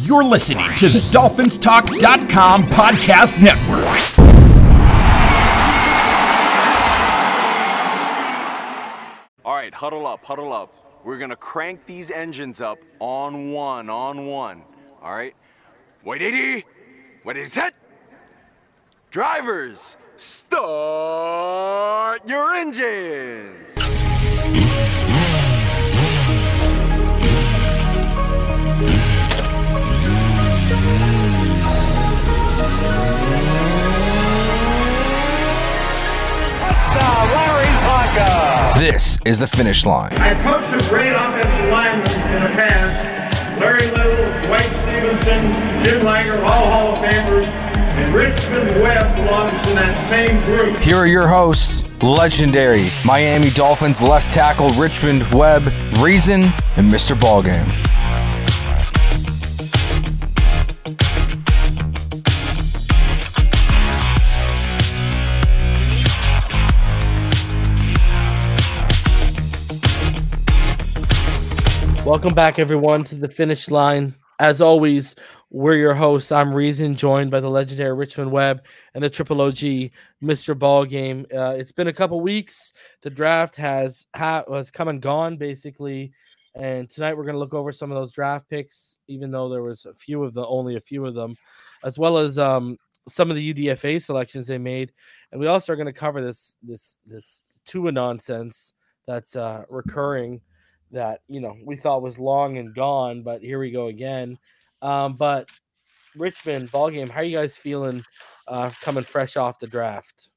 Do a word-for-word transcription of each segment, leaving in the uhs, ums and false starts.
You're listening to the Dolphins Talk dot com podcast network. All right, huddle up, huddle up. We're going to crank these engines up on one, on one. All right? Wait, eighty. Wait, eighty, set. Drivers, start your engines. This is the finish line. I coached some great offensive linemen in the past. Larry Little, Dwight Stevenson, Jim Langer, all Hall of Famers, and Richmond Webb belongs to that same group. Here are your hosts, legendary Miami Dolphins left tackle Richmond Webb, Reason, and Mister Ballgame. Welcome back, everyone, to the finish line. As always, we're your hosts. I'm Reason, joined by the legendary Richmond Webb and the Triple O G, Mister Ballgame. Uh, it's been a couple weeks. The draft has ha- has come and gone, basically. And tonight we're going to look over some of those draft picks, even though there was a few of the only a few of them, as well as um, some of the U D F A selections they made. And we also are going to cover this this this Tua nonsense that's uh, recurring. That, you know, we thought was long and gone, but here we go again. Um, but Richmond, Ballgame, how are you guys feeling uh, coming fresh off the draft?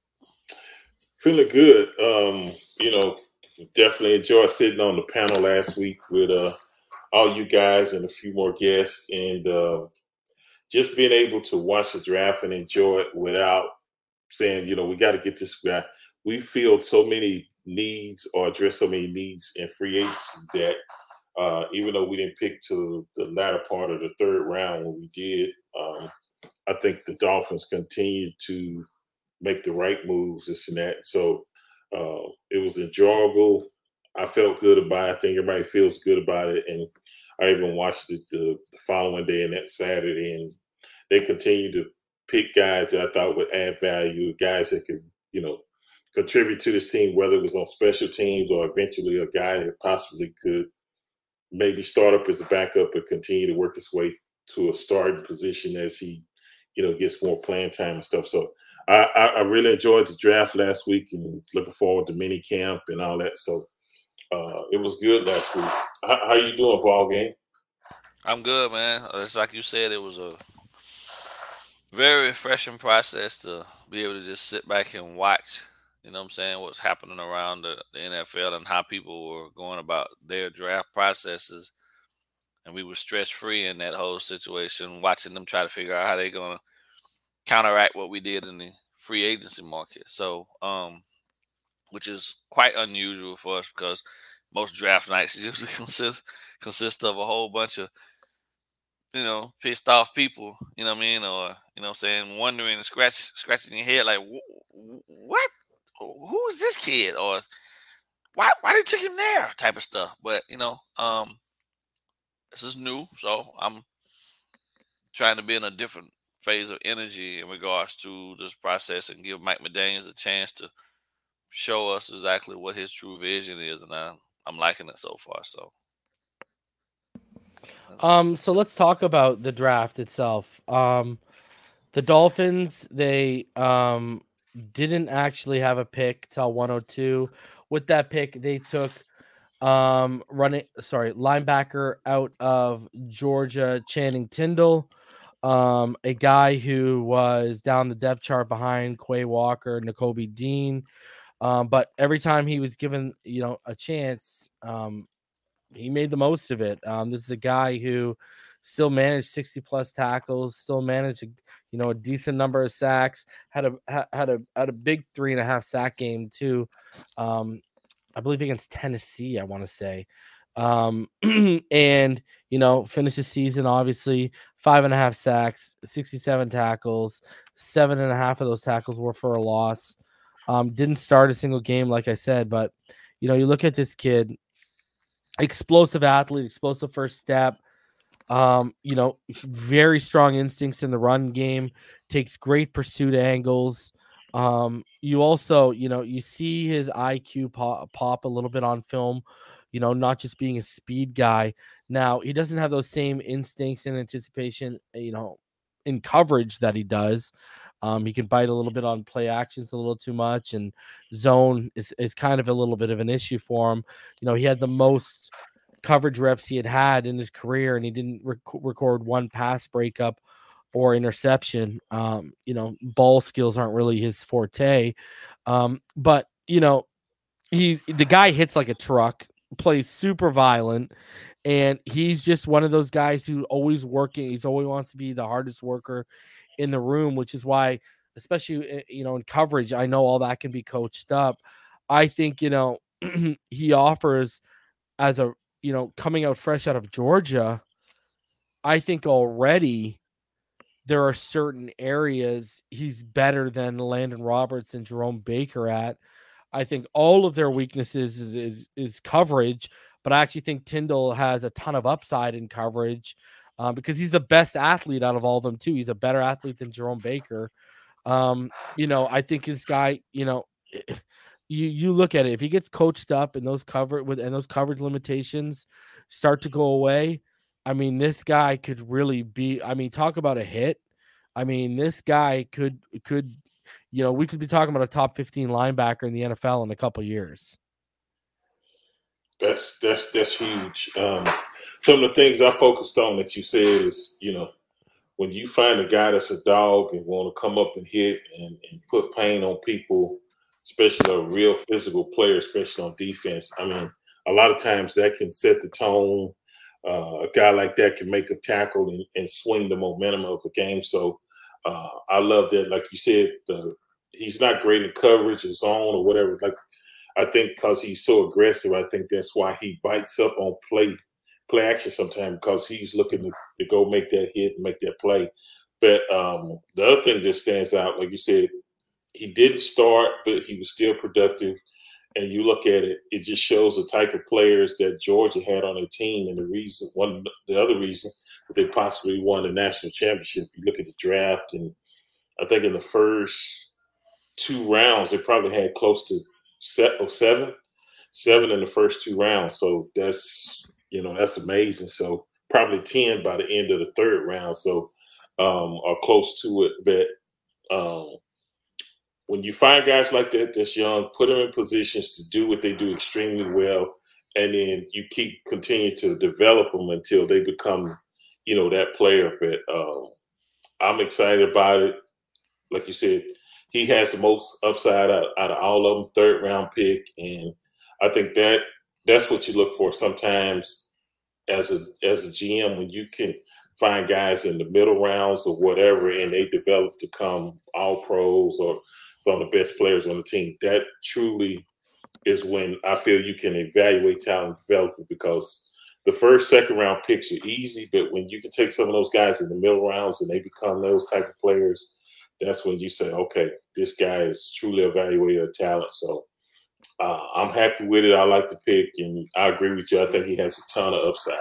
Feeling good. Um, you know, definitely enjoyed sitting on the panel last week with uh, all you guys and a few more guests, and uh, just being able to watch the draft and enjoy it without saying, you know, we got to get this guy. We feel so many needs or address so many needs in free agency that uh, even though we didn't pick to the latter part of the third round when we did, um, I think the Dolphins continue to make the right moves, this and that. So uh, it was enjoyable. I felt good about it. I think everybody feels good about it. And I even watched it the, the following day and that Saturday, and they continue to pick guys that I thought would add value, guys that could, you know, contribute to this team, whether it was on special teams or eventually a guy that possibly could maybe start up as a backup and continue to work his way to a starting position as he, you know, gets more playing time and stuff. So I, I, I really enjoyed the draft last week and looking forward to mini camp and all that. So uh, it was good last week. How, how you doing, Ballgame? I'm good, man. It's like you said, it was a very refreshing process to be able to just sit back and watch. You know what I'm saying? What's happening around the, the N F L and how people were going about their draft processes. And we were stress-free in that whole situation, watching them try to figure out how they're going to counteract what we did in the free agency market. So, um, which is quite unusual for us because most draft nights usually consist, consist of a whole bunch of, you know, pissed off people, you know what I mean? Or, you know what I'm saying, wondering and scratch, scratching your head like, what? Who is this kid? Or why why they took him there? Type of stuff. But, you know, um, this is new. So I'm trying to be in a different phase of energy in regards to this process and give Mike McDaniels a chance to show us exactly what his true vision is. And I'm, I'm liking it so far. So. Um, so let's talk about the draft itself. Um, the Dolphins, they um, didn't actually have a pick till one oh two. With that pick, they took um, running, sorry, linebacker out of Georgia, Channing Tindall, um, a guy who was down the depth chart behind Quay Walker, Nakobe Dean. Um, but every time he was given, you know, a chance, um, he made the most of it. Um, this is a guy who still managed sixty plus tackles, still managed, a, you know, a decent number of sacks, had a, had a, had a big three and a half sack game too. Um, I believe against Tennessee, I want to say. Um, and, you know, finished the season, obviously five and a half sacks, sixty-seven tackles, seven and a half of those tackles were for a loss. Um, didn't start a single game, like I said, but, you know, you look at this kid, explosive athlete, explosive first step, Um, you know, very strong instincts in the run game, takes great pursuit angles. Um, you also, you know, you see his I Q pop, pop a little bit on film, you know, not just being a speed guy. Now, he doesn't have those same instincts and anticipation, you know, in coverage that he does. Um, he can bite a little bit on play actions a little too much, and zone is, is kind of a little bit of an issue for him. You know, he had the most coverage reps he had had in his career, and he didn't rec- record one pass breakup or interception. Um, you know, ball skills aren't really his forte. Um, but you know, he's the guy hits like a truck, plays super violent, and he's just one of those guys who always working. He's always wants to be the hardest worker in the room, which is why, especially you know, in coverage, I know all that can be coached up. I think you know he offers as a you know, coming out fresh out of Georgia, I think already there are certain areas he's better than Landon Roberts and Jerome Baker at. I think all of their weaknesses is is, is coverage, but I actually think Tyndall has a ton of upside in coverage um, because he's the best athlete out of all of them too. He's a better athlete than Jerome Baker. Um, you know, I think this guy, you know, you you look at it, if he gets coached up and those cover with and those coverage limitations start to go away, I mean, this guy could really be. I mean, talk about a hit. I mean, this guy could could, you know, we could be talking about a top fifteen linebacker in the N F L in a couple years. That's that's that's huge. Um, some of the things I focused on that you said is, you know, when you find a guy that's a dog and want to come up and hit and, and put pain on people, especially a real physical player, especially on defense. I mean, a lot of times that can set the tone. Uh, a guy like that can make a tackle and, and swing the momentum of a game. So uh, I love that. Like you said, the, he's not great in coverage or zone or whatever. Like I think because he's so aggressive, I think that's why he bites up on play play action sometimes, because he's looking to, to go make that hit and make that play. But um, the other thing that stands out, like you said, he didn't start, but he was still productive. And you look at it, it just shows the type of players that Georgia had on their team, and the reason, one, the other reason that they possibly won the national championship. You look at the draft, and I think in the first two rounds, they probably had close to set or seven, seven in the first two rounds. So that's, you know, that's amazing. So probably ten by the end of the third round. So um, or close to it. But um, when you find guys like that that's young, put them in positions to do what they do extremely well, and then you keep continue to develop them until they become, you know, that player. But um, I'm excited about it. Like you said, he has the most upside out, out of all of them, third round pick, and I think that that's what you look for sometimes as a as a G M, when you can find guys in the middle rounds or whatever, and they develop to come all pros or some of the best players on the team. That truly is when I feel you can evaluate talent development, because the first, second round picks are easy, but when you can take some of those guys in the middle rounds and they become those type of players, that's when you say, okay, this guy is truly evaluated a talent. So uh, I'm happy with it. I like the pick, and I agree with you. I think he has a ton of upside.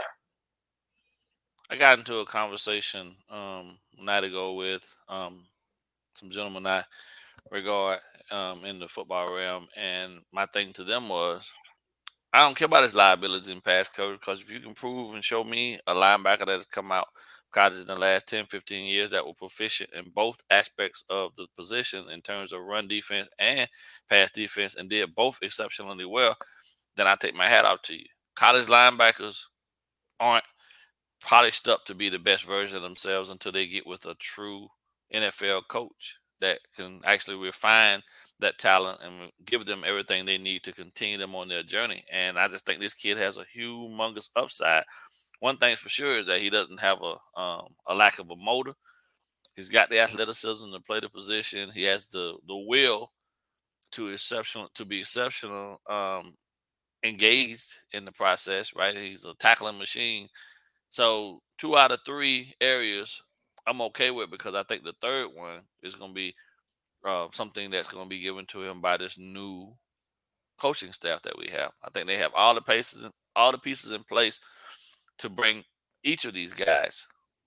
I got into a conversation um, a night ago with um, some gentlemen I regard um, in the football realm, and my thing to them was, I don't care about his liability in pass coverage, because if you can prove and show me a linebacker that has come out of college in the last ten, fifteen years that were proficient in both aspects of the position in terms of run defense and pass defense and did both exceptionally well, then I take my hat off to you. College linebackers aren't polished up to be the best version of themselves until they get with a true N F L coach that can actually refine that talent and give them everything they need to continue them on their journey. And I just think this kid has a humongous upside. One thing's for sure is that he doesn't have a um, a lack of a motor. He's got the athleticism to play the position. He has the the will to exceptional to be exceptional, um, engaged in the process. Right, he's a tackling machine. So two out of three areas I'm okay with, because I think the third one is going to be uh, something that's going to be given to him by this new coaching staff that we have. I think they have all the pieces, all the pieces in place to bring each of these guys,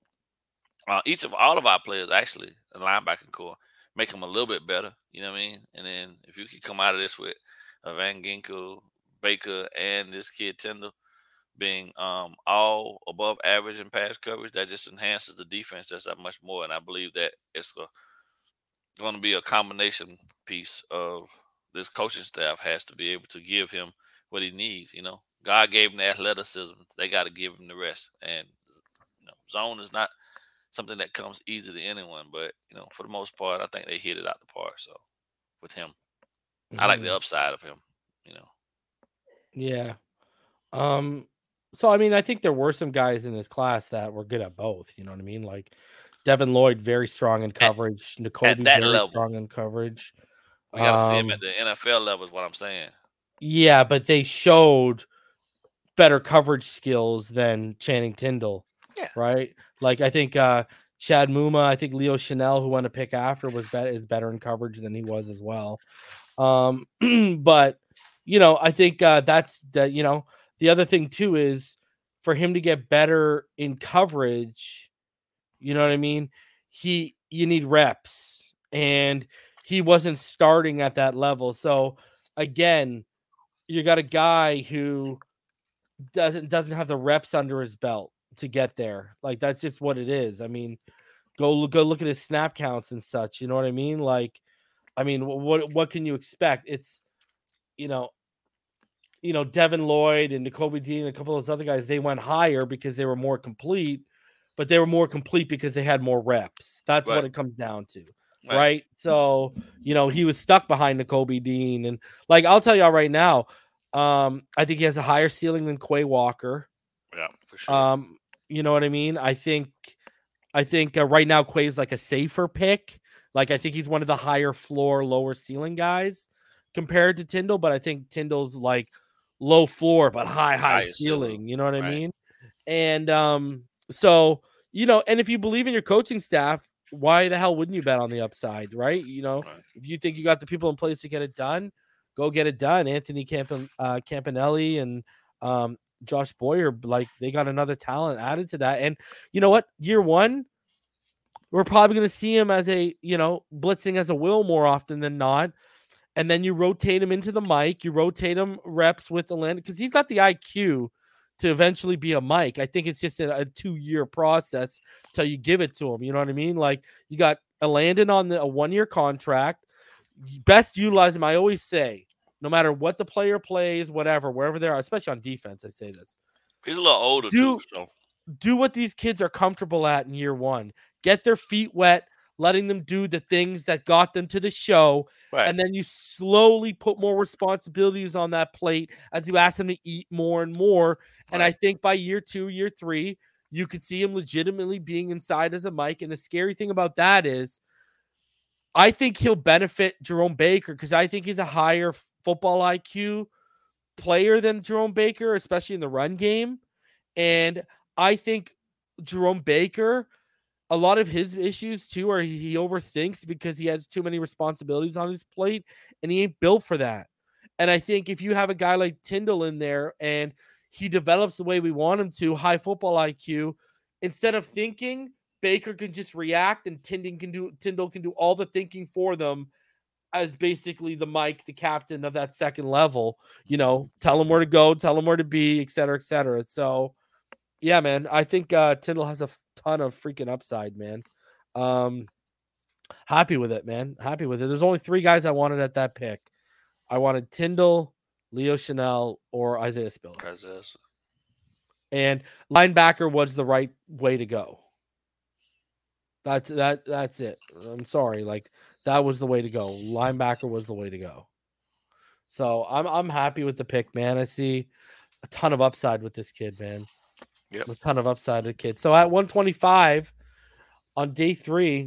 uh, each of all of our players actually, the linebacking core, make them a little bit better. You know what I mean? And then if you can come out of this with uh, Van Ginkel, Baker, and this kid Tyndall being um, all above average in pass coverage, that just enhances the defense just that much more. And I believe that it's going to be a combination piece of this coaching staff has to be able to give him what he needs. You know, God gave him the athleticism; they got to give him the rest. And you know, zone is not something that comes easy to anyone, but you know, for the most part, I think they hit it out the park. So with him, mm-hmm. I like the upside of him. You know. Yeah. Um. So I mean, I think there were some guys in this class that were good at both. You know what I mean? Like Devin Lloyd, very strong in coverage. Nakobe, very level. strong in coverage. We got to um, see him at the N F L level. Is what I'm saying. Yeah, but they showed better coverage skills than Channing Tindall. Yeah. Right. Like I think uh, Chad Muma, I think Leo Chanel, who won a pick after, was better is better in coverage than he was as well. Um, but you know, I think uh, that's that. You know, the other thing too is for him to get better in coverage. You know what I mean? He you need reps, and he wasn't starting at that level. So again, you got a guy who doesn't doesn't have the reps under his belt to get there. Like that's just what it is. I mean, go go look at his snap counts and such. You know what I mean? Like, I mean, what what can you expect? It's you know, you know, Devin Lloyd and Nakobe Dean and a couple of those other guys. They went higher because they were more complete, but they were more complete because they had more reps. That's Right. what it comes down to. Right. Right. So, you know, he was stuck behind Nakobe Dean. And like, I'll tell y'all right now, um, I think he has a higher ceiling than Quay Walker. Yeah, for sure. Um, you know what I mean? I think, I think uh, right now Quay's like a safer pick. Like, I think he's one of the higher floor, lower ceiling guys compared to Tindall, but I think Tindall's like low floor, but high, high Higher ceiling. ceiling. You know what I Right. mean? And, um, so, you know, and if you believe in your coaching staff, why the hell wouldn't you bet on the upside, right? You know, Right. if you think you got the people in place to get it done, go get it done. Anthony Campan, uh, Campanelli and um, Josh Boyer, like they got another talent added to that. And you know what? Year one, we're probably going to see him as a, you know, blitzing as a will more often than not. And then you rotate him into the mic. You rotate him reps with the land because he's got the I Q to eventually be a Mike. I think it's just a, a two-year process till you give it to him. You know what I mean? Like you got a Landon on the, a one-year contract. Best utilize him. I always say, no matter what the player plays, whatever, wherever they are, especially on defense, I say this. He's a little older Do, too. So. do what these kids are comfortable at in year one. Get their feet wet, letting them do the things that got them to the show. Right. And then you slowly put more responsibilities on that plate as you ask them to eat more and more. And Right. I think by year two, year three, you could see him legitimately being inside as a Mike. And the scary thing about that is I think he'll benefit Jerome Baker because I think he's a higher football I Q player than Jerome Baker, especially in the run game. And I think Jerome Baker, a lot of his issues too are he, he overthinks because he has too many responsibilities on his plate and he ain't built for that. And I think if you have a guy like Tindall in there and he develops the way we want him to, high football I Q, instead of thinking, Baker can just react and Tindall can do Tindall can do all the thinking for them as basically the Mike, the captain of that second level, you know, tell him where to go, tell him where to be, et cetera, et cetera. So yeah, man, I think uh, Tindall has a ton of freaking upside, man. Um, happy with it, man. Happy with it. There's only three guys I wanted at that pick. I wanted Tindall, Leo Chanel, or Isaiah Spiller. Isaiah. And linebacker was the right way to go. That's that. That's it. I'm sorry, like that was the way to go. Linebacker was the way to go. So I'm I'm happy with the pick, man. I see a ton of upside with this kid, man. Yep. A ton of upside with the kid. So at one twenty-five on day three,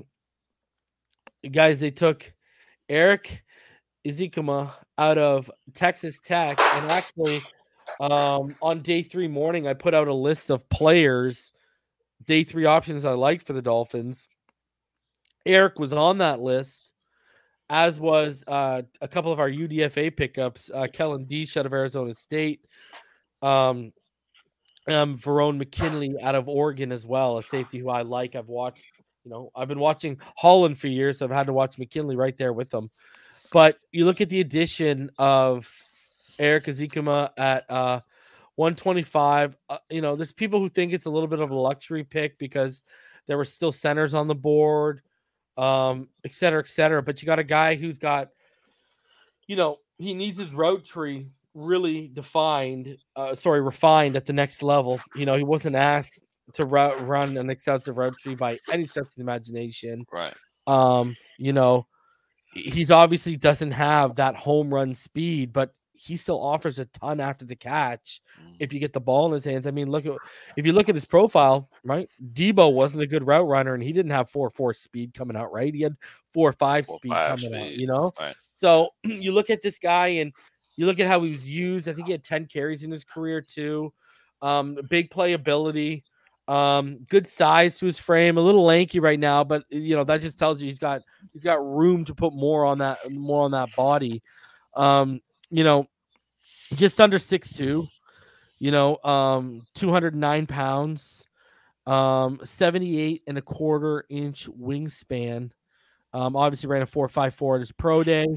guys, they took Eric Ezukanma out of Texas Tech, and actually, um, on day three morning, I put out a list of players, day three options I liked for the Dolphins. Eric was on that list, as was uh, a couple of our U D F A pickups, uh, Kellen Deesh out of Arizona State, um, um, Verone McKinley out of Oregon as well, a safety who I like. I've watched, you know, I've been watching Holland for years, so I've had to watch McKinley right there with them. But you look at the addition of Eric Azikuma at uh, one twenty-five. Uh, you know, there's people who think it's a little bit of a luxury pick because there were still centers on the board, um, et cetera, et cetera. But you got a guy who's got, you know, he needs his route tree really defined, uh, sorry, refined at the next level. You know, he wasn't asked to route, run an extensive route tree by any stretch of the imagination. Right. Um, you know, he's obviously doesn't have that home run speed, but he still offers a ton after the catch if you get the ball in his hands. I mean, look at if you look at his profile, right? Debo wasn't a good route runner, and he didn't have four four speed coming out, right? He had four five Four, speed five coming speed. out, you know. Right. So you look at this guy, and you look at how he was used. I think he had ten carries in his career too. Um, big playability, um, good size to his frame, a little lanky right now, but you know that just tells you he's got he's got room to put more on that more on that body. Um, you know, just under six two, you know, um, two hundred nine pounds, um, seventy-eight and a quarter inch wingspan. Um, obviously ran a four five four at his pro day.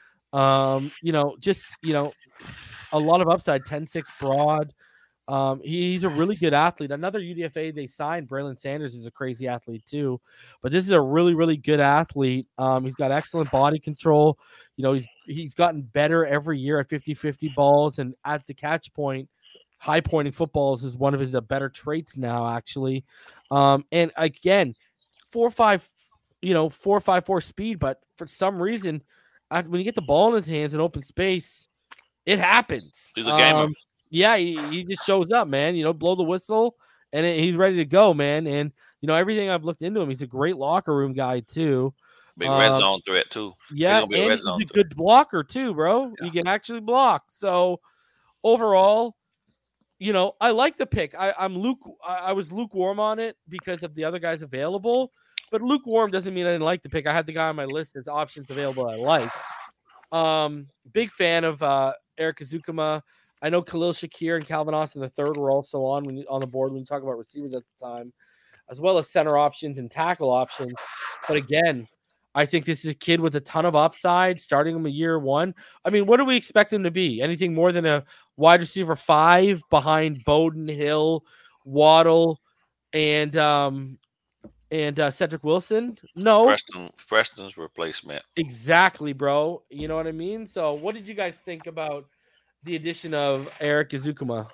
Um, you know, just, you know, a lot of upside, ten six broad. Um, he, he's a really good athlete. Another U D F A they signed, Braylon Sanders, is a crazy athlete too. But this is a really, really good athlete. Um, he's got excellent body control. You know, he's he's gotten better every year at fifty fifty balls, and at the catch point, high pointing footballs is one of his uh, better traits now, actually. Um, and again, four five, you know, four five four speed, but for some reason, when you get the ball in his hands in open space, it happens. He's a gamer. Um, yeah, he, he just shows up, man. You know, blow the whistle, and it, he's ready to go, man. And you know, everything I've looked into him, he's a great locker room guy too. Big red Um, zone threat too. Yeah, Big, big and red he's zone a threat. good blocker too, bro. Yeah. He can actually block. So overall, you know, I like the pick. I, I'm Luke. I, I was lukewarm on it because of the other guys available. But lukewarm doesn't mean I didn't like the pick. I had the guy on my list as options available I like. Um, big fan of uh, Eric Azukuma. I know Khalil Shakir and Calvin Austin the third were also on when you, on the board when you talk about receivers at the time, as well as center options and tackle options. But again, I think this is a kid with a ton of upside. Starting him a year one. I mean, what do we expect him to be? Anything more than a wide receiver five behind Bowden, Hill, Waddle, and um, and uh, Cedric Wilson? No, Preston, Preston's replacement. exactly, bro. You know what I mean? So, what did you guys think about the addition of Eric Azukuma?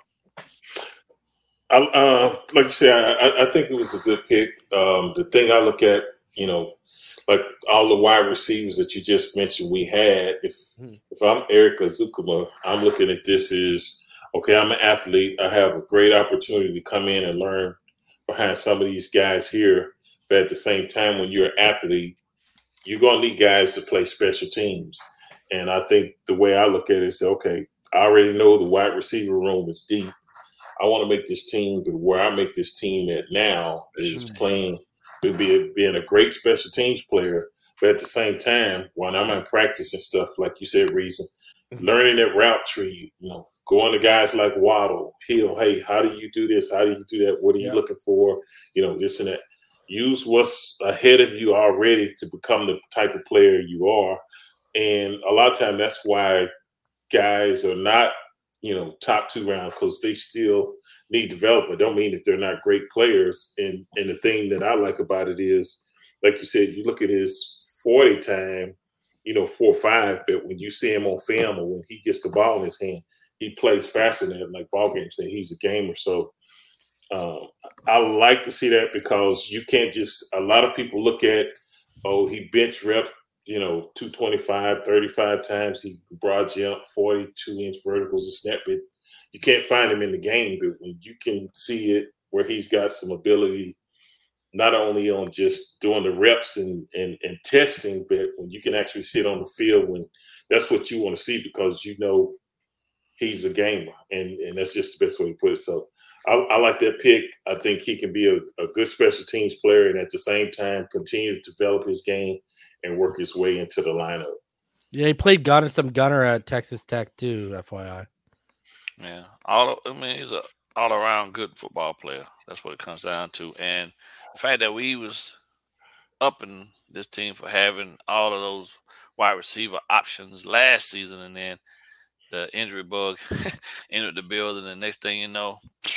I, uh, like you said, I, I think it was a good pick. Um, the thing I look at, you know, like all the wide receivers that you just mentioned, we had. If Hmm. if I'm Eric Azukuma, I'm looking at this as okay. I'm an athlete. I have a great opportunity to come in and learn behind some of these guys here. But at the same time, when you're an athlete, you're gonna need guys to play special teams. And I think the way I look at it is, okay, I already know the wide receiver room is deep. I want to make this team, but where I make this team at now is playing, to be being a great special teams player, but at the same time, when I'm in practice and stuff, like you said, Reason, learning that route tree, you know, going to guys like Waddle, Hill, hey, how do you do this? How do you do that? What are you Yeah. looking for? You know, this and that. Use what's ahead of you already to become the type of player you are. And a lot of time that's why guys are not, you know, top two round, because they still need development. Don't mean that they're not great players. And and the thing that I like about it is, like you said, you look at his forty time, you know, four five, but when you see him on film or when he gets the ball in his hand, he plays faster than it, like ball games say he's a gamer. So um, I like to see that, because you can't just, a lot of people look at, oh, he bench rep, you know, two twenty-five, thirty-five times, he broad jump, forty-two inch verticals and snap it. You can't find him in the game, but when you can see it where he's got some ability, not only on just doing the reps and, and, and testing, but when you can actually sit on the field, when that's what you want to see, because you know he's a gamer, and, and that's just the best way to put it. So I, I like that pick. I think he can be a, a good special teams player, and at the same time continue to develop his game and work his way into the lineup. Yeah, he played gunner, some gunner at Texas Tech too, F Y I. Yeah, all of, I mean, he's a all around good football player. That's what it comes down to. And the fact that we was upping this team for having all of those wide receiver options last season, and then the injury bug entered the building. The next thing you know,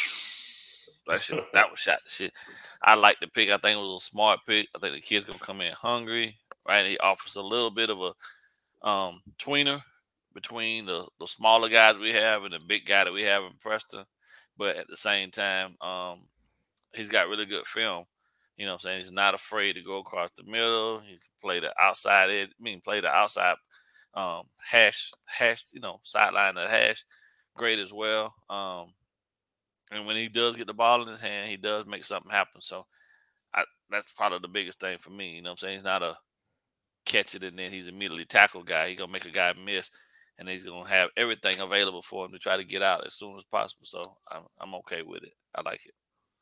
that shit, that was shot to shit. I like the pick. I think it was a smart pick. I think the kid's gonna come in hungry, right? He offers a little bit of a um, tweener between the, the smaller guys we have and the big guy that we have in Preston. But at the same time, um, he's got really good film. You know what I'm saying? He's not afraid to go across the middle. He can play the outside edge. I mean, play the outside um, hash, hash, you know, sideline of hash. Great as well. Um, and when he does get the ball in his hand, he does make something happen. So I, that's probably the biggest thing for me. You know what I'm saying? He's not a catch it and then he's immediately tackle guy. He's going to make a guy miss, and he's going to have everything available for him to try to get out as soon as possible. So I'm, I'm okay with it. I like it.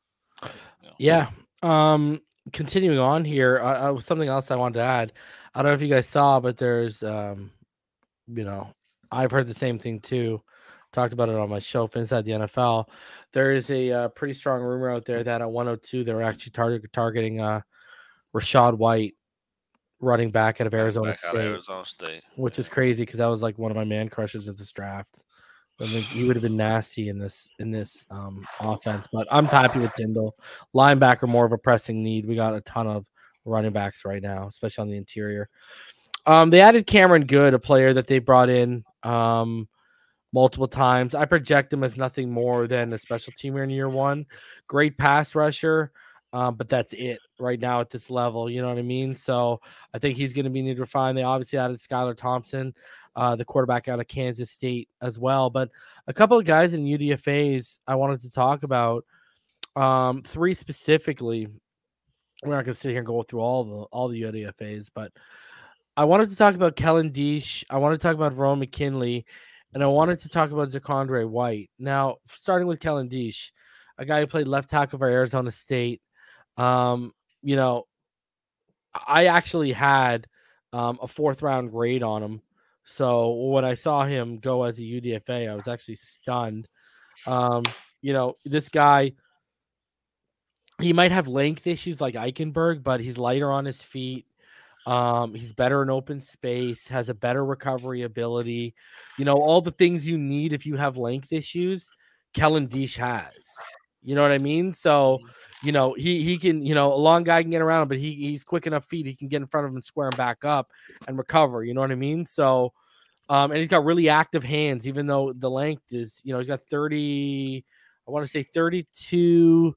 You know. Yeah. Um, continuing on here, uh, uh, something else I wanted to add. I don't know if you guys saw, but there's, um, you know, I've heard the same thing too. Talked about it on my show, Inside the N F L. There is a uh, pretty strong rumor out there that at one oh two they're actually target targeting uh, Rachaad White, running back out of Arizona back State, out of Arizona State, which is crazy because that was like one of my man crushes at this draft. I think he would have been nasty in this in this um, offense, but I'm happy with Tyndall. Linebacker, more of a pressing need. We got a ton of running backs right now, especially on the interior. Um, they added Cameron Good, a player that they brought in um, multiple times. I project him as nothing more than a special teamer in year one. Great pass rusher, um, but that's it right now at this level. You know what I mean? So I think he's going to be needed to refine. They obviously added Skylar Thompson, uh, the quarterback out of Kansas State as well. But a couple of guys in U D F As I wanted to talk about, um, three specifically. We're not going to sit here and go through all the all the U D F As, but I wanted to talk about Kellen Diesch. I wanted to talk about Verone McKinley, and I wanted to talk about Zacondre White. Now, starting with Kellen Diesch, a guy who played left tackle for Arizona State. Um, you know, I actually had um, a fourth round grade on him. So when I saw him go as a U D F A, I was actually stunned. Um, you know, this guy, he might have length issues like Eichenberg, but he's lighter on his feet. Um, he's better in open space, has a better recovery ability. You know, all the things you need if you have length issues, Kellen Diesch has. You know what I mean? So, you know, he he can, you know, a long guy can get around, but he he's quick enough feet. He can get in front of him, square him back up and recover. You know what I mean? So, um, and he's got really active hands, even though the length is, you know, he's got thirty, I want to say thirty-two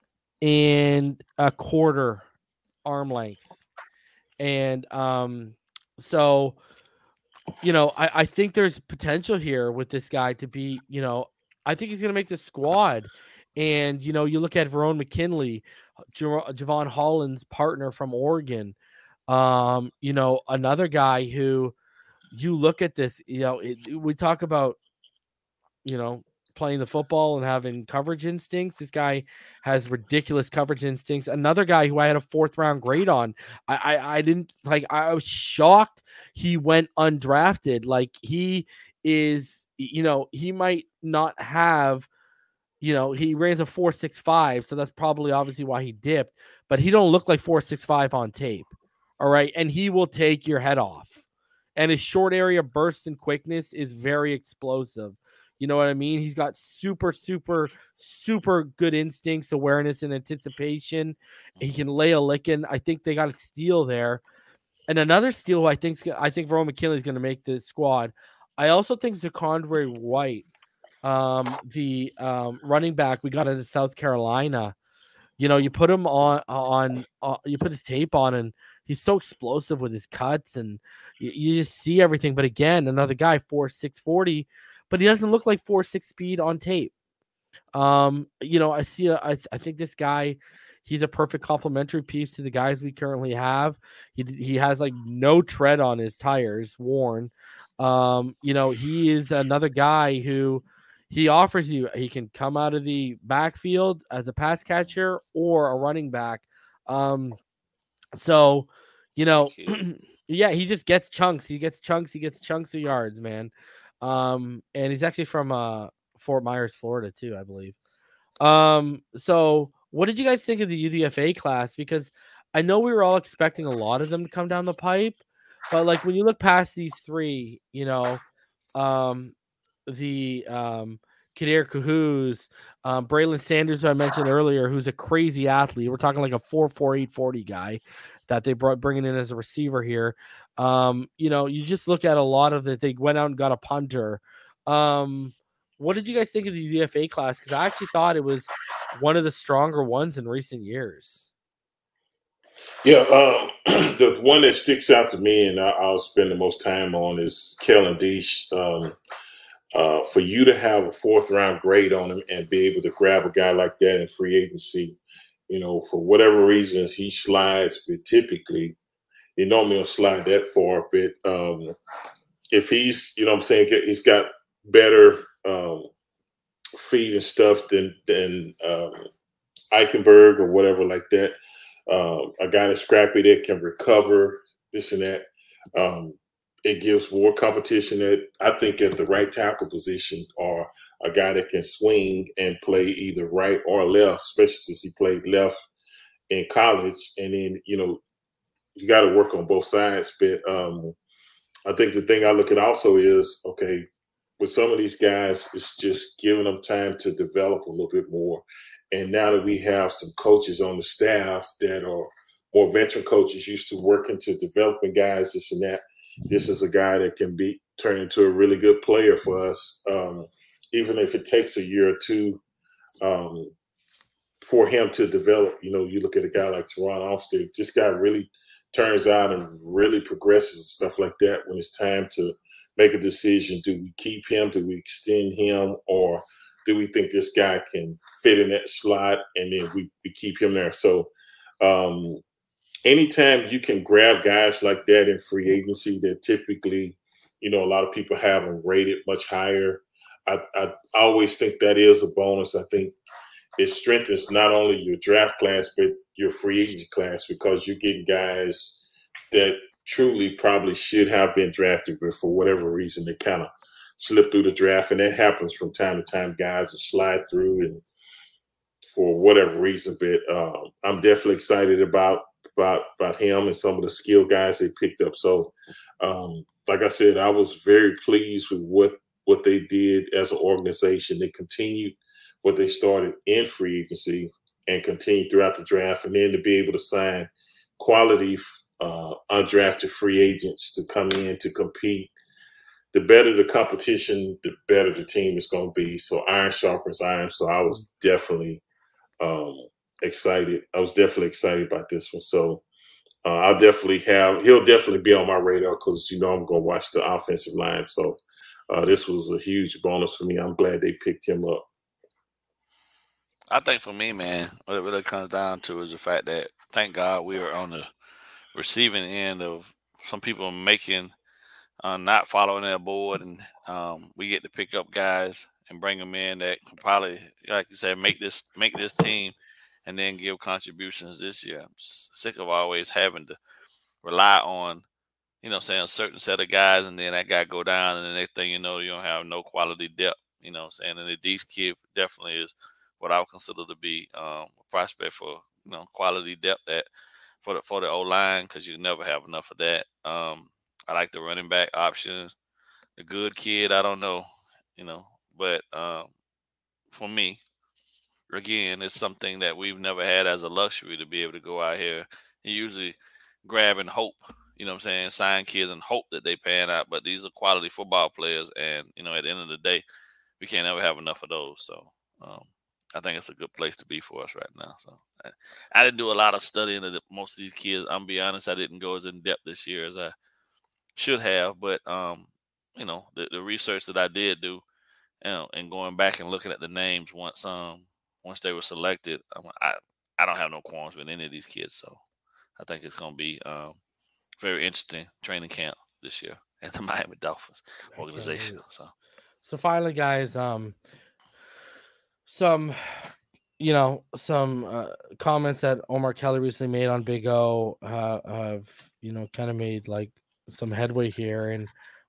and a quarter arm length. And um, so, you know, I, I think there's potential here with this guy to be, you know, I think he's going to make the squad. And, you know, you look at Verone McKinley, Jav- Javon Holland's partner from Oregon, um, you know, another guy who you look at this, you know, it, we talk about, you know, playing the football and having coverage instincts. This guy has ridiculous coverage instincts. Another guy who I had a fourth round grade on. I, I, I didn't like, I was shocked he went undrafted. Like he is, you know, he might not have, you know, he ran a four six five, so that's probably obviously why he dipped, but he don't look like four six five on tape. All right. And he will take your head off. And his short area burst and quickness is very explosive. You know what I mean? He's got super, super, super good instincts, awareness, and anticipation. He can lay a licking. I think they got a steal there. And another steal who I think I think Verone McKinley is going to make the squad. I also think Zacondre White, um, the um, running back we got into South Carolina. You know, you put him on on uh, you put his tape on, and he's so explosive with his cuts, and you, you just see everything. But again, another guy, four six forty. But he doesn't look like four six speed on tape. Um, you know, I see. A, I, I think this guy, he's a perfect complementary piece to the guys we currently have. He he has like no tread on his tires, worn. Um, you know, he is another guy who he offers you. He can come out of the backfield as a pass catcher or a running back. Um, so, you know, yeah, he just gets chunks. He gets chunks. He gets chunks of yards, man. Um, and he's actually from uh Fort Myers, Florida, too, I believe. Um, so what did you guys think of the U D F A class? Because I know we were all expecting a lot of them to come down the pipe, but like when you look past these three, you know, um, the um, Kadir Kahuz, um, Braylon Sanders, who I mentioned earlier, who's a crazy athlete. We're talking like a four four eight forty guy that they brought bringing in as a receiver here. Um, you know, you just look at a lot of that. They went out and got a punter. Um, what did you guys think of the U D F A class? Because I actually thought it was one of the stronger ones in recent years. Yeah, um, the one that sticks out to me and I, I'll spend the most time on is Kellen Deesh. Um, uh, for you to have a fourth round grade on him and be able to grab a guy like that in free agency, you know, for whatever reasons he slides, but typically he normally don't slide that far. But um, if he's, you know what I'm saying, he's got better um, feet and stuff than, than um, Eichenberg or whatever like that. Um, a guy that's scrappy that can recover this and that. Um, it gives more competition at, I think, at the right tackle position, or a guy that can swing and play either right or left, especially since he played left in college. And then, you know, you got to work on both sides. But um, I think the thing I look at also is, okay, with some of these guys, it's just giving them time to develop a little bit more. And now that we have some coaches on the staff that are more veteran coaches used to working to developing guys, this and that, this is a guy that can be turned into a really good player for us, um, even if it takes a year or two um, for him to develop. You know, you look at a guy like Teron Armstead, this guy really turns out and really progresses and stuff like that when it's time to make a decision. Do we keep him? Do we extend him? Or do we think this guy can fit in that slot and then we, we keep him there? So um, anytime you can grab guys like that in free agency that typically, you know, a lot of people have them rated much higher, I, I always think that is a bonus. I think it strengthens not only your draft class, but your free agent class, because you're getting guys that truly probably should have been drafted, but for whatever reason, they kind of slip through the draft. And that happens from time to time. Guys will slide through and for whatever reason. But uh, I'm definitely excited about, about, about him and some of the skill guys they picked up. So um, like I said, I was very pleased with what, what they did as an organization. They continued what they started in free agency and continued throughout the draft. And then to be able to sign quality uh, undrafted free agents to come in to compete. The better the competition, the better the team is going to be. So iron sharpens iron. So I was definitely um, excited. I was definitely excited about this one. So uh, I'll definitely have, he'll definitely be on my radar because, you know, I'm going to watch the offensive line. So uh, this was a huge bonus for me. I'm glad they picked him up. I think for me, man, what it really comes down to is the fact that, thank God, we are on the receiving end of some people making, uh, not following their board, and um, we get to pick up guys and bring them in that can probably, like you said, make this make this team, and then give contributions this year. I'm sick of always having to rely on, you know, saying a certain set of guys, and then that guy go down, and the next thing you know, you don't have no quality depth. You know, what I'm saying, and the Dee's kid definitely is what I would consider to be um, a prospect for, you know, quality depth at for the for the O line, because you never have enough of that. Um, I like the running back options. The good kid, I don't know, you know, but um, for me, again, it's something that we've never had as a luxury to be able to go out here and usually grab and hope, you know what I'm saying, sign kids and hope that they pan out. But these are quality football players, and, you know, at the end of the day, we can't ever have enough of those. So um, I think it's a good place to be for us right now. So I, I didn't do a lot of studying of the, most of these kids. I'm be honest, I didn't go as in depth this year as I should have. But um, you know, the, the research that I did do, you know, and going back and looking at the names once um once they were selected, um, I I don't have no qualms with any of these kids. So I think it's going to be um very interesting training camp this year at the Miami Dolphins organization. So so finally, guys, um. Some, you know, some uh, comments that Omar Kelly recently made on Big O uh, have, you know, kind of made like some headway here. And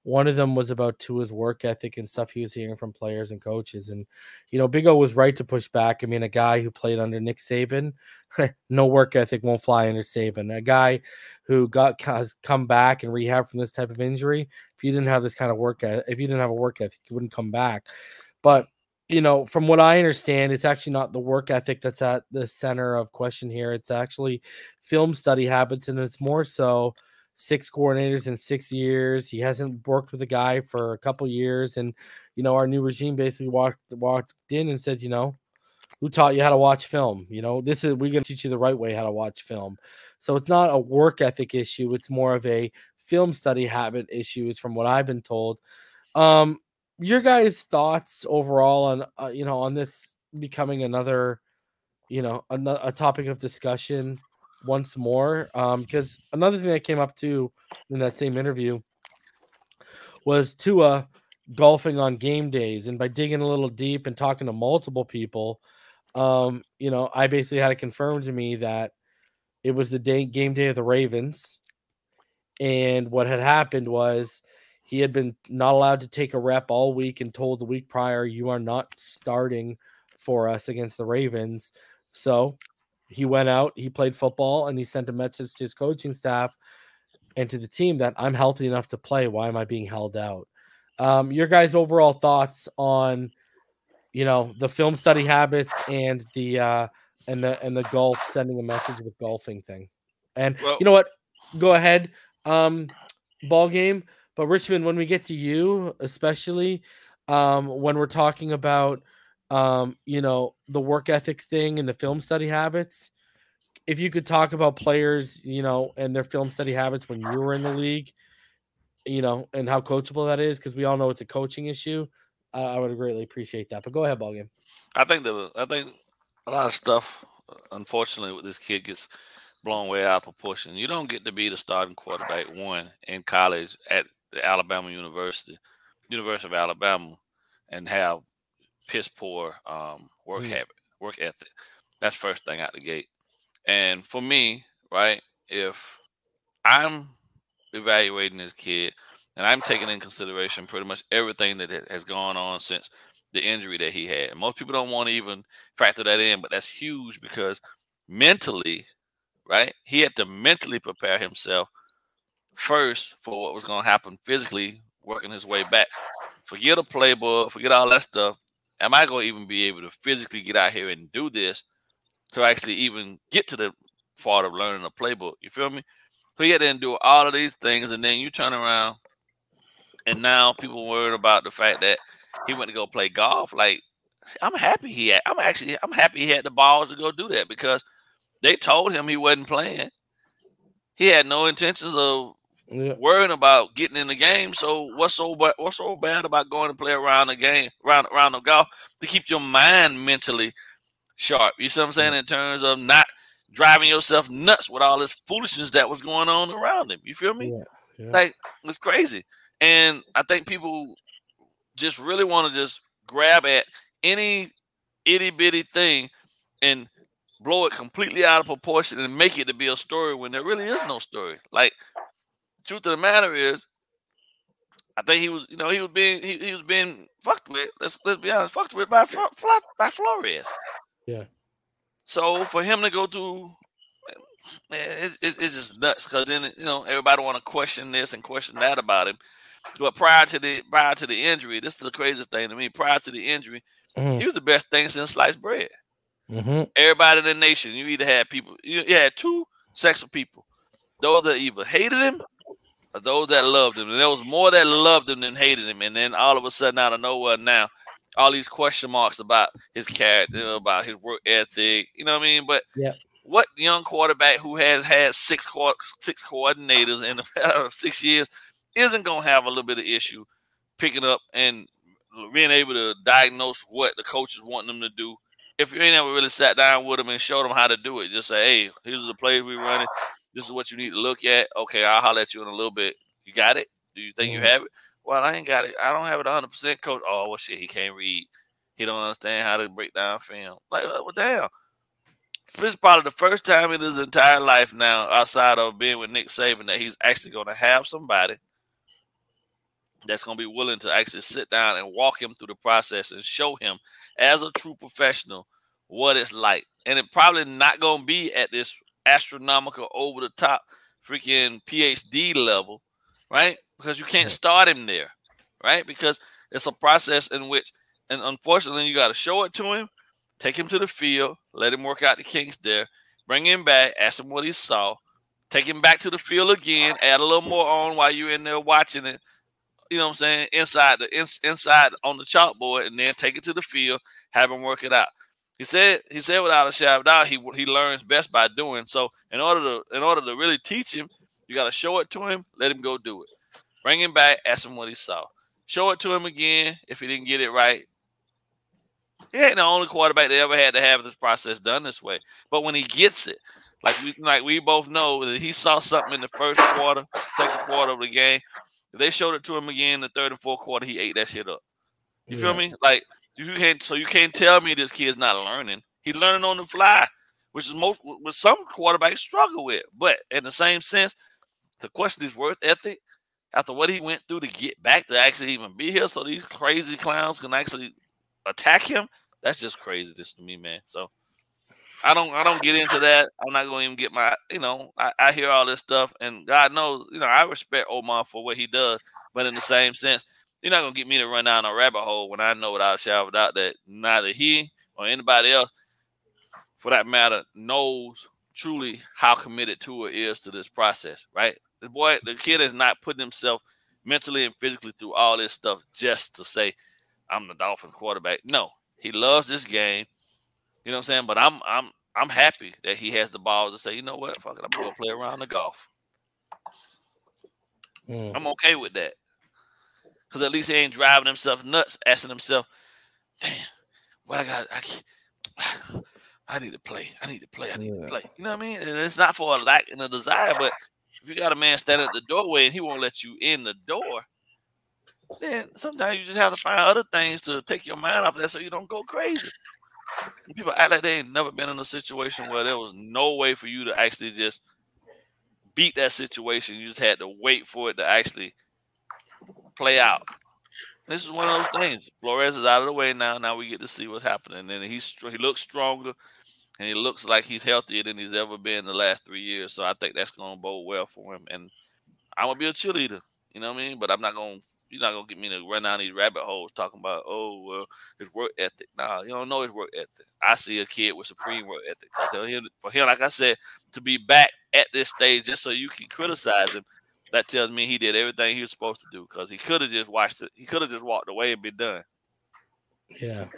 One of them was about Tua's work ethic and stuff he was hearing from players and coaches. And, you know, Big O was right to push back. I mean, a guy who played under Nick Saban, no work ethic won't fly under Saban. A guy who got has come back and rehab from this type of injury, if you didn't have this kind of work, if you didn't have a work ethic, you wouldn't come back. But, you know, from what I understand, it's actually not the work ethic that's at the center of question here. It's actually film study habits, and it's more so six coordinators in six years. He hasn't worked with a guy for a couple years. And, you know, our new regime basically walked walked in and said, you know, who taught you how to watch film? You know, this is, we're going to teach you the right way how to watch film. So it's not a work ethic issue. It's more of a film study habit issue, is from what I've been told. Um, your guys' thoughts overall on, uh, you know, on this becoming another, you know, a, a topic of discussion once more, um, because another thing that came up too in that same interview was Tua golfing on game days. And by digging a little deep and talking to multiple people, um, you know, I basically had it confirmed to me that it was the day game day of the Ravens. And what had happened was he had been not allowed to take a rep all week and told the week prior, you are not starting for us against the Ravens. So he went out, he played football, and he sent a message to his coaching staff and to the team that I'm healthy enough to play. Why am I being held out? Um, your guys' overall thoughts on, you know, the film study habits and the uh, and the and the golf, sending a message with golfing thing. And well, you know what? Go ahead, um, ball game. But Richmond, when we get to you, especially um, when we're talking about, um, you know, the work ethic thing and the film study habits, if you could talk about players, you know, and their film study habits when you were in the league, you know, and how coachable that is, because we all know it's a coaching issue, uh, I would greatly appreciate that. But go ahead, ballgame. I think the I think a lot of stuff, unfortunately, with this kid gets blown way out of proportion. You don't get to be the starting quarterback one in college at the Alabama University, University of Alabama, and have piss poor um, work mm. habit, work ethic. That's first thing out the gate. And for me, right, if I'm evaluating this kid and I'm taking in consideration pretty much everything that has gone on since the injury that he had. Most people don't want to even factor that in, but that's huge because mentally, right, he had to mentally prepare himself first for what was going to happen physically, working his way back. Forget a playbook, forget all that stuff. Am I going to even be able to physically get out here and do this to actually even get to the part of learning a playbook? You feel me? So he had to do all of these things, and then you turn around, and now people worried about the fact that he went to go play golf. Like, I'm happy he had. I'm actually, I'm happy he had the balls to go do that because they told him he wasn't playing. He had no intentions of yeah. worrying about getting in the game. So what's so what's so bad about going to play around the game, around around the golf, to keep your mind mentally sharp? You see what I'm saying? Yeah. In terms of not driving yourself nuts with all this foolishness that was going on around him. You feel me? Yeah. Yeah. Like, it's crazy. And I think people just really want to just grab at any itty bitty thing and blow it completely out of proportion and make it to be a story when there really is no story. Like, truth of the matter is, I think he was, you know, he was being he, he was being fucked with. Let's let's be honest, fucked with by by Flores. Yeah. So for him to go through, man, it's, it's just nuts because then, you know, everybody want to question this and question that about him. But prior to the prior to the injury, this is the craziest thing to me. Prior to the injury, mm-hmm. he was the best thing since sliced bread. Mm-hmm. Everybody in the nation, you either had people, you, you had two sets of people: those that either hated him or those that loved him. And there was more that loved him than hated him. And then all of a sudden, out of nowhere, now all these question marks about his character, about his work ethic. You know what I mean? But yeah. What young quarterback who has had six co- six coordinators in the six years isn't going to have a little bit of issue picking up and being able to diagnose what the coaches want them to do? If you ain't ever really sat down with them and showed them how to do it, just say, hey, here's the plays we're running. This is what you need to look at. Okay, I'll holler at you in a little bit. You got it? Do you think mm-hmm. you have it? Well, I ain't got it. I don't have it one hundred percent, coach. Oh, well, shit, he can't read. He don't understand how to break down film. Like, well, damn. This is probably the first time in his entire life now, outside of being with Nick Saban, that he's actually going to have somebody that's going to be willing to actually sit down and walk him through the process and show him as a true professional what it's like. And it probably not going to be at this astronomical, over the top freaking P H D level, right? Because you can't start him there, right? Because it's a process in which, and unfortunately, you got to show it to him, take him to the field, let him work out the kinks there, bring him back, ask him what he saw, take him back to the field again, add a little more on while you're in there watching it, you know what I'm saying, inside the in, inside on the chalkboard, and then take it to the field, have him work it out. He said he said without a shadow of a doubt, he he learns best by doing. So in order to in order to really teach him, you got to show it to him, let him go do it. Bring him back, ask him what he saw. Show it to him again if he didn't get it right. He ain't the only quarterback that ever had to have this process done this way. But when he gets it, like we like we both know that he saw something in the first quarter, second quarter of the game. If they showed it to him again in the third and fourth quarter, he ate that shit up. You yeah. feel me? Like you can't so you can't tell me this kid's not learning. He's learning on the fly, which is most what some quarterbacks struggle with. But in the same sense, the question is worth ethic. After what he went through to get back to actually even be here, so these crazy clowns can actually attack him, that's just craziness to me, man. So I don't I don't get into that. I'm not going to even get my, you know, I, I hear all this stuff, and God knows, you know, I respect Omar for what he does, but in the same sense, you're not going to get me to run down a rabbit hole when I know without a shadow of a doubt that neither he or anybody else, for that matter, knows truly how committed Tua is to this process, right? The boy, the kid is not putting himself mentally and physically through all this stuff just to say, I'm the Dolphins quarterback. No, he loves this game. You know what I'm saying? But I'm I'm I'm happy that he has the balls to say, you know what, fuck it, I'm gonna go play around the golf. Mm. I'm okay with that. Because at least he ain't driving himself nuts, asking himself, damn, what I got I can't, I need to play. I need to play. I need yeah. to play. You know what I mean? And it's not for a lack and a desire, but if you got a man standing at the doorway and he won't let you in the door, then sometimes you just have to find other things to take your mind off that so you don't go crazy. And people act like they ain't never been in a situation where there was no way for you to actually just beat that situation. You just had to wait for it to actually play out. This is one of those things. Flores is out of the way now. Now we get to see what's happening. And he's he looks stronger, and he looks like he's healthier than he's ever been in the last three years. So I think that's going to bode well for him. And I'm going to be a cheerleader. You know what I mean? But I'm not going to, you're not going to get me to run down these rabbit holes talking about, oh, well, his work ethic. Nah, you don't know his work ethic. I see a kid with supreme work ethic. For him, for him, like I said, to be back at this stage just so you can criticize him, that tells me he did everything he was supposed to do, because he could have just watched it. He could have just walked away and been done. Yeah.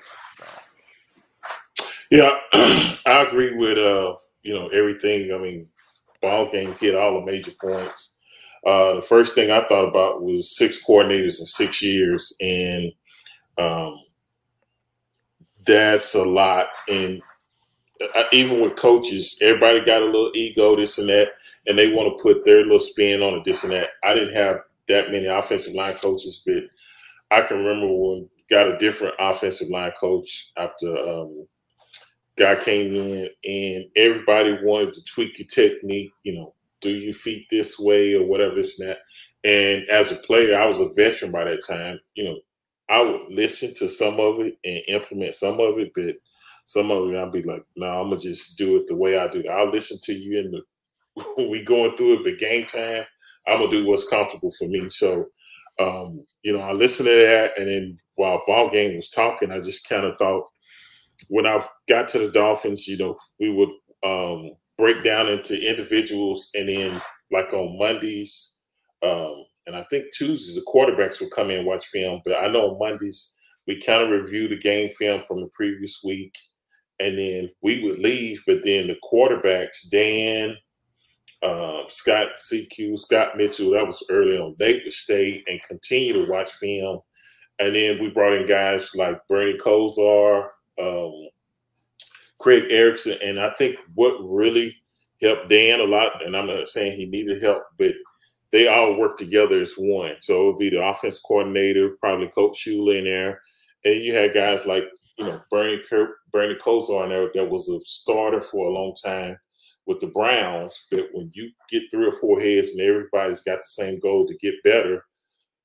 Yeah, I agree with, uh, you know, everything. I mean, ball game hit all the major points. Uh, the first thing I thought about was six coordinators in six years, and um, that's a lot. And uh, even with coaches, everybody got a little ego, this and that, and they want to put their little spin on it, this and that. I didn't have that many offensive line coaches, but I can remember when got a different offensive line coach after um, guy came in, and everybody wanted to tweak your technique, you know, do your feet this way or whatever, this and that. And as a player, I was a veteran by that time. You know, I would listen to some of it and implement some of it, but some of it I'd be like, no, nah, I'm going to just do it the way I do it. I'll listen to you in the when we going through it, but game time, I'm going to do what's comfortable for me. So, um, you know, I listened to that, and then while ball game was talking, I just kind of thought, when I got to the Dolphins, you know, we would um, – break down into individuals, and then like on Mondays, um, and I think Tuesdays the quarterbacks would come in and watch film, but I know on Mondays we kind of review the game film from the previous week, and then we would leave, but then the quarterbacks, Dan, um, Scott C Q, Scott Mitchell, that was early on, they would stay and continue to watch film, and then we brought in guys like Bernie Kosar, um, Craig Erickson, and I think what really helped Dan a lot, and I'm not saying he needed help, but they all worked together as one. So it would be the offense coordinator, probably Coach Shula in there, and you had guys like, you know, Bernie Kirk, Bernie Kosar in there that was a starter for a long time with the Browns. But when you get three or four heads and everybody's got the same goal to get better,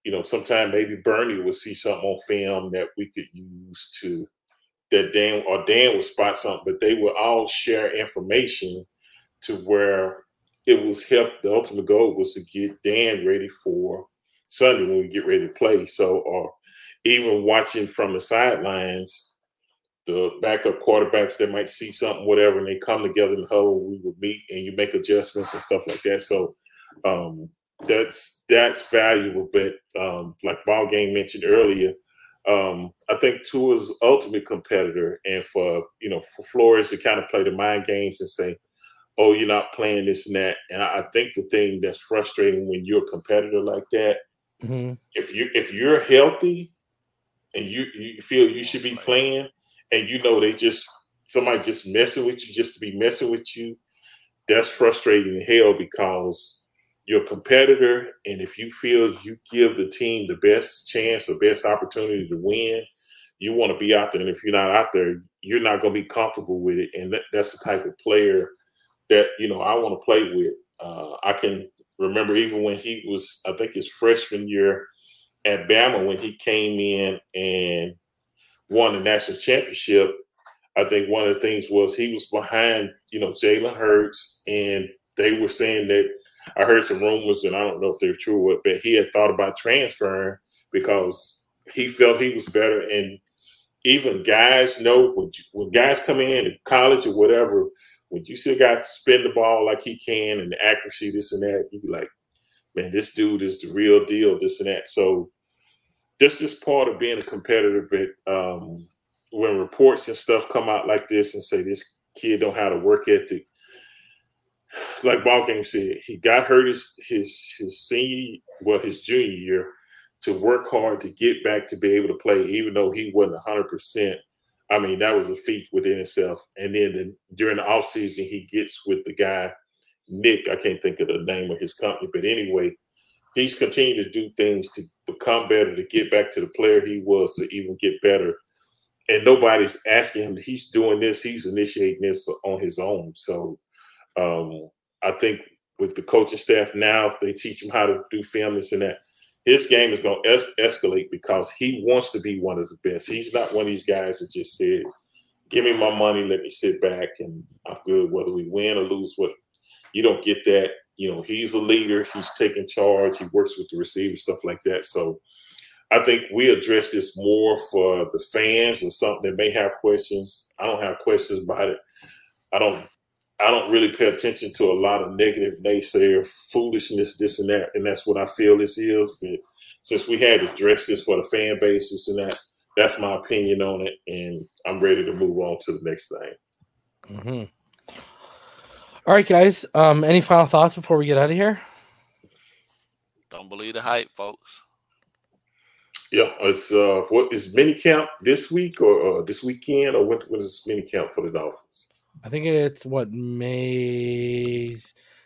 you know, sometime maybe Bernie would see something on film that we could use to that Dan or Dan would spot something, but they would all share information to where it was help. The ultimate goal was to get Dan ready for Sunday when we get ready to play. So, or even watching from the sidelines, the backup quarterbacks that might see something, whatever, and they come together in the huddle, we would meet and you make adjustments and stuff like that. So um, that's that's valuable. But um, like Ball Game mentioned earlier, um, I think Tua's ultimate competitor, and for you know for Flores to kind of play the mind games and say, "Oh, you're not playing this and that." And I, I think the thing that's frustrating when you're a competitor like that, Mm-hmm. if you if you're healthy and you you feel you should be playing. And you know they just somebody just messing with you just to be messing with you, that's frustrating in hell because you're a competitor, and if you feel you give the team the best chance, the best opportunity to win, you want to be out there. And if you're not out there, you're not going to be comfortable with it. And that, that's the type of player that you know I want to play with. Uh, I can remember even when he was, I think his freshman year at Bama, when he came in and won the national championship. I think one of the things was he was behind, you know, Jalen Hurts, and they were saying that I heard some rumors, and I don't know if they're true or what, but he had thought about transferring because he felt he was better. And even guys know when, when guys come in to college or whatever, when you see a guy spin the ball like he can and the accuracy, this and that, you be like, man, this dude is the real deal, this and that. So that's just part of being a competitor. But um, when reports and stuff come out like this and say this kid don't have a work ethic, like Ball Game said, he got hurt his his his senior, well, his junior year to work hard to get back to be able to play, even though he wasn't one hundred percent. I mean, that was a feat within itself. And then the, during the offseason, he gets with the guy, Nick, I can't think of the name of his company, but anyway, he's continued to do things to become better, to get back to the player he was, to even get better. And nobody's asking him. He's doing this. He's initiating this on his own. So um, I think with the coaching staff now, if they teach him how to do film, this and that, his game is going to es- escalate because he wants to be one of the best. He's not one of these guys that just said, give me my money, let me sit back, and I'm good whether we win or lose. What you don't get that. You know, he's a leader. He's taking charge. He works with the receivers, stuff like that. So I think we address this more for the fans or something that may have questions. I don't have questions about it. I don't I don't really pay attention to a lot of negative naysayer, foolishness, this and that. And that's what I feel this is. But since we had to address this for the fan base, this and that, that's my opinion on it. And I'm ready to move on to the next thing. Mm-hmm. All right, guys. Um, any final thoughts before we get out of here? Don't believe the hype, folks. Yeah, it's uh, what is mini camp this week or uh, this weekend, or when, when is mini camp for the Dolphins? I think it's what, May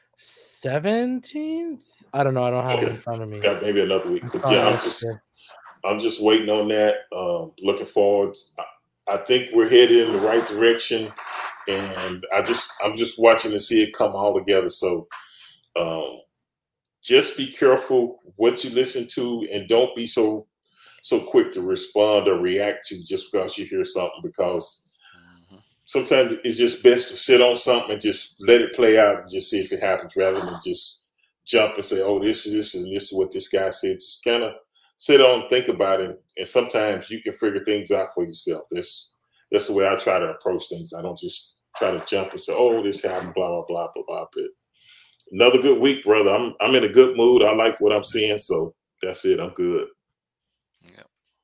seventeenth. I don't know. I don't have Okay. it in front of me. Got maybe another week, but Oh, yeah, I'm that's just good. I'm just waiting on that. Um, looking forward. I, I think we're headed in the right direction, and I just I'm just watching to see it come all together. So um, just be careful what you listen to, and don't be so so quick to respond or react to just because you hear something, because Mm-hmm. sometimes it's just best to sit on something and just let it play out and just see if it happens, rather than just jump and say, oh, this is this and this is what this guy said. Just kind of sit on and think about it. And sometimes you can figure things out for yourself. That's, that's the way I try to approach things. I don't just try to jump and say, oh, this happened, blah, blah, blah, blah, blah. But another good week, brother. I'm I'm in a good mood. I like what I'm seeing. So that's it. I'm good. Yeah.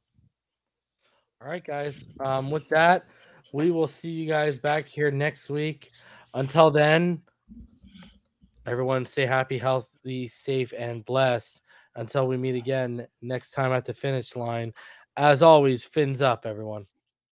All right, guys. Um, with that, we will see you guys back here next week. Until then, everyone stay happy, healthy, safe, and blessed. Until we meet again next time at the finish line. As always, fins up, everyone.